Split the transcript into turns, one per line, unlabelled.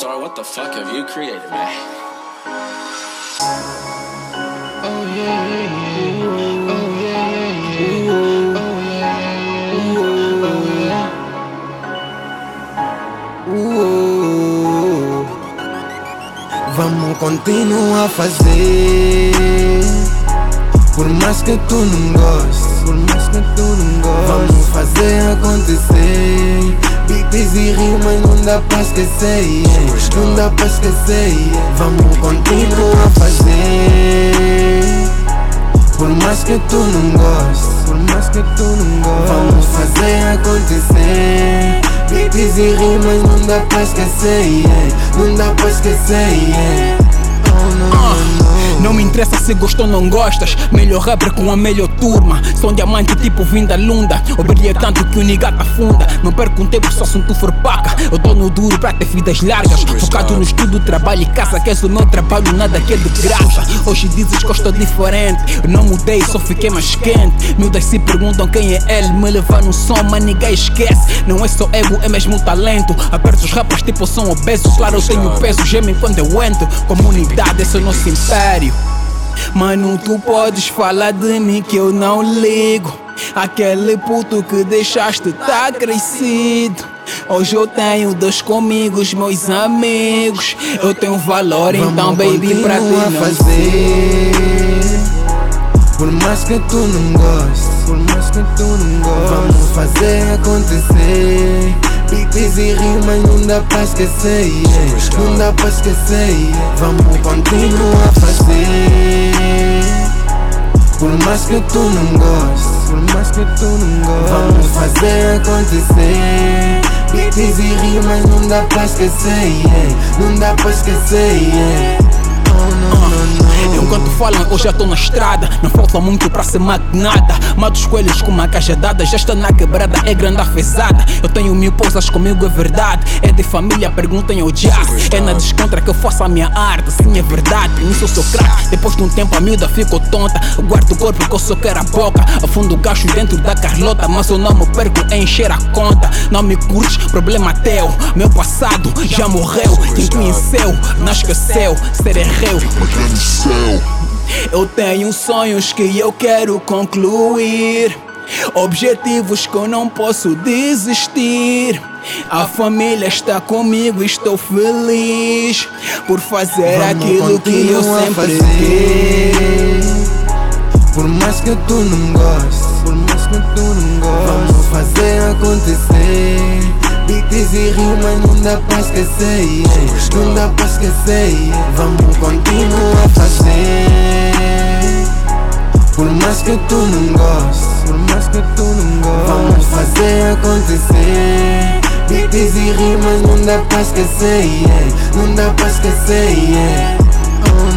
superstar, what the fuck have you created, man?
Oh yeah, yeah, yeah. Oh yeah, yeah, yeah. Oh yeah, oh yeah.
Vamos continuar a fazer, por mais que tu não gostes, por mais que tu não gostes. Vamos fazer acontecer. Beats e rimas não dá pra esquecer, yeah. Não dá pra esquecer, yeah. Vamos continuar a fazer, por mais que tu não gostes, por mais que tu não gostes. Vamos fazer acontecer. Beats e rimas não dá pra esquecer, yeah. Não dá pra esquecer, yeah. Oh, no, no, no.
Não me interessa se gostou ou não gostas. Melhor rapper com a melhor turma. Sou um diamante tipo vim da lunda. Eu brilhei tanto que o nigata afunda. Não perco um tempo só se tu for paca. Eu dou no duro pra ter vidas largas. Focado no estudo, trabalho e caça. Que és o meu trabalho, nada que é de graça. Hoje dizes que eu estou diferente. Eu não mudei, só fiquei mais quente. Miúdas se perguntam quem é ele. Me levar no som, mas ninguém esquece. Não é só ego, é mesmo talento. Aperto os rappers tipo são obesos. Claro, eu tenho peso, gemem quando eu entro. Comunidade, esse é o nosso império. Mano, tu podes falar de mim que eu não ligo. Aquele puto que deixaste tá crescido. Hoje eu tenho dois comigo, os meus amigos. Eu tenho valor, então baby, pra ti não
fazer, por mais que tu não gostes, por mais que tu não gostes. Vamos fazer acontecer. Beats e rimas não dá pra esquecer, yeah. Não dá pra esquecer, yeah. Vamos continuar a fazer, por mais que tu não gostes, por mais que tu não gostes. Vamos fazer acontecer. Beats e rimas não dá pra esquecer, yeah. Não dá pra esquecer, yeah. Oh, no, no, no.
Enquanto falam, eu já tô na estrada. Não falta muito pra ser magnata. Mato os coelhos com uma cajadada. Já está na quebrada, é grande a fezada. Eu tenho 1000 pousas, comigo é verdade. É de família, perguntem ao jazz. É na descontra que eu faço a minha arte. Sim, é verdade, nisso eu sou craque. Depois de um tempo a miúda ficou tonta. Eu guardo o corpo que eu só quero a boca. Afundo o gacho dentro da Carlota. Mas eu não me perco em encher a conta. Não me curtes, problema teu. Meu passado já morreu. Quem conheceu, não esqueceu. Ser erreu. Eu tenho sonhos que eu quero concluir, objetivos que eu não posso desistir. A família está comigo, estou feliz por fazer aquilo que eu sempre quis.
Por mais que tu não gostes, por mais que tu não gostes. Vamos fazer acontecer. Beats e rimas não dá pra esquecer, yeah. Não dá pra esquecer, yeah. Vamos continuar a fazer, por mais que tu não gostes, por mais que tu não gostes. Vamos fazer acontecer. Beats e rimas não dá pra esquecer, yeah. Não dá pra esquecer, yeah.